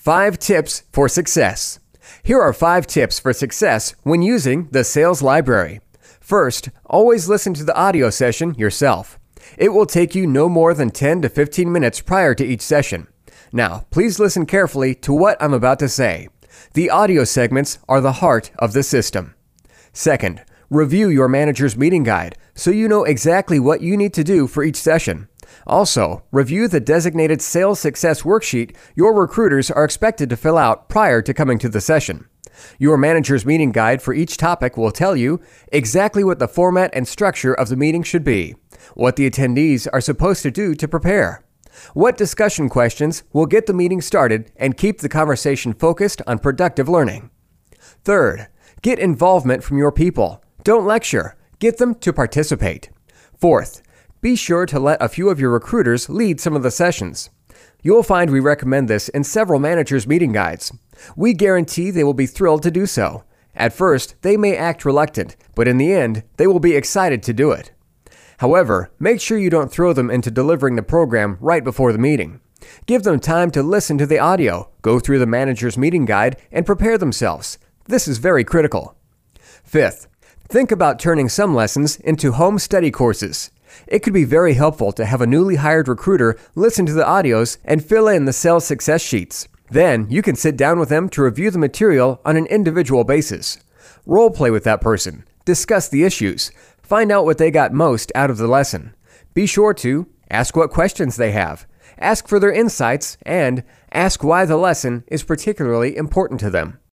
5 tips for success. Here are 5 tips for success when using the sales library. First, always listen to the audio session yourself. It will take you no more than 10 to 15 minutes prior to each session. Now, please listen carefully to what I'm about to say. The audio segments are the heart of the system. Second, review your manager's meeting guide so you know exactly what you need to do for each session. Also, review the designated sales success worksheet your recruiters are expected to fill out prior to coming to the session. Your manager's meeting guide for each topic will tell you exactly what the format and structure of the meeting should be, what the attendees are supposed to do to prepare, what discussion questions will get the meeting started and keep the conversation focused on productive learning. Third, get involvement from your people. Don't lecture. Get them to participate. Fourth, be sure to let a few of your recruiters lead some of the sessions. You'll find we recommend this in several managers' meeting guides. We guarantee they will be thrilled to do so. At first, they may act reluctant, but in the end, they will be excited to do it. However, make sure you don't throw them into delivering the program right before the meeting. Give them time to listen to the audio, go through the manager's meeting guide, and prepare themselves. This is very critical. Fifth, think about turning some lessons into home study courses. It could be very helpful to have a newly hired recruiter listen to the audios and fill in the sales success sheets. Then you can sit down with them to review the material on an individual basis. Role play with that person, discuss the issues, find out what they got most out of the lesson. Be sure to ask what questions they have, ask for their insights, and ask why the lesson is particularly important to them.